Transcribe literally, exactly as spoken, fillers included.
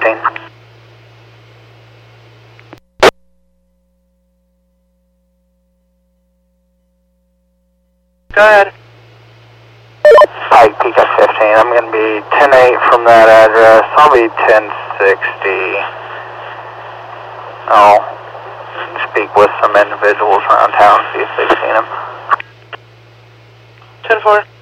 fifteen. Go ahead. Pike, P K fifteen. I'm going to be ten eight from that address. I'll be ten sixty. I'll speak with some individuals around town, see if they've seen him. ten four.